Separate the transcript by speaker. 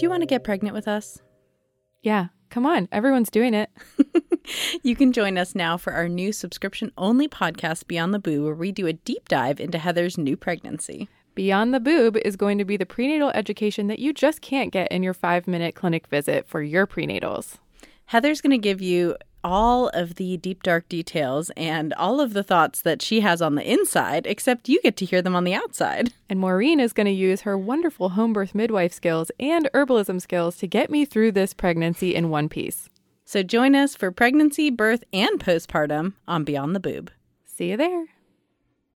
Speaker 1: Do you want to get pregnant with us?
Speaker 2: Yeah, come on. Everyone's doing it.
Speaker 1: You can join us now for our new subscription-only podcast, Beyond the Boob, where we do a deep dive into Heather's new pregnancy.
Speaker 2: Beyond the Boob is going to be the prenatal education that you just can't get in your 5-minute clinic visit for your prenatals.
Speaker 1: Heather's going to give you all of the deep, dark details and all of the thoughts that she has on the inside, except you get to hear them on the outside.
Speaker 2: And Maureen is going to use her wonderful home birth midwife skills and herbalism skills to get me through this pregnancy in one piece.
Speaker 1: So join us for pregnancy, birth, and postpartum on Beyond the Boob.
Speaker 2: See you there.